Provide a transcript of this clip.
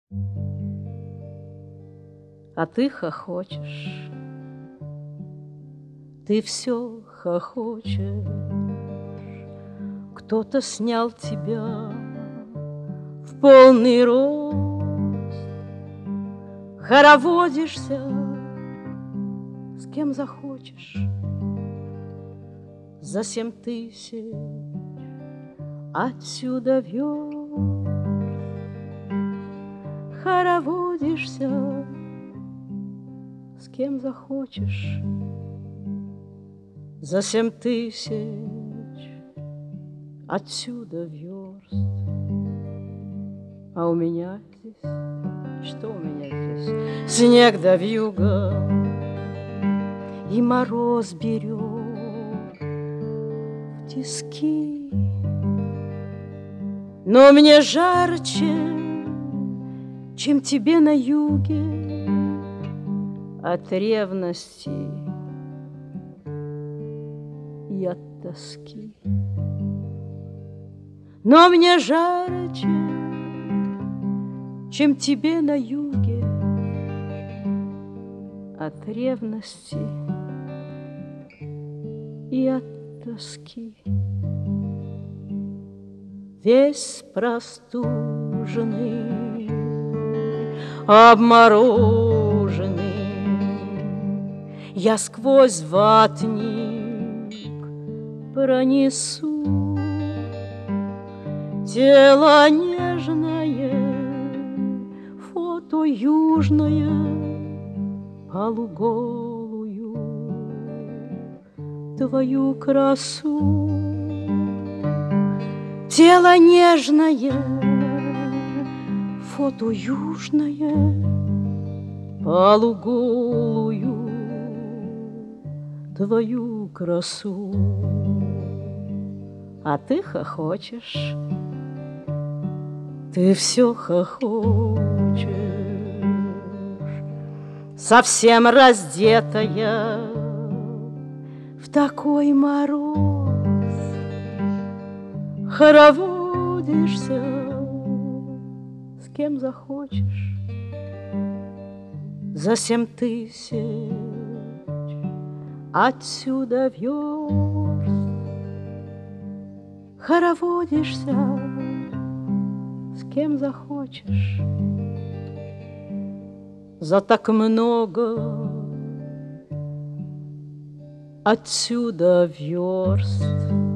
А ты хохочешь, ты все хохочешь. Кто-то снял тебя в полный рост, хороводишься с кем захочешь. За 7000 отсюда вёрст хороводишься с кем захочешь. За 7000 отсюда вёрст. А у меня здесь, что у меня здесь? Снег да вьюга, и мороз берет в тиски. Но мне жарче, чем тебе на юге, от ревности и от тоски. Но мне жарче, чем тебе на юге, от ревности и от тоски. Весь простуженный, обмороженный, я сквозь ватник пронесу тело нежное, фото южное, полуголую твою красу. Тело нежное, фото южное, полуголую твою красу. А ты хохочешь, ты все хохочешь, совсем раздетая в такой мороз. Хороводишься с кем захочешь. За 7000 отсюда вёрст. Хороводишься с кем захочешь. За так много отсюда вёрст.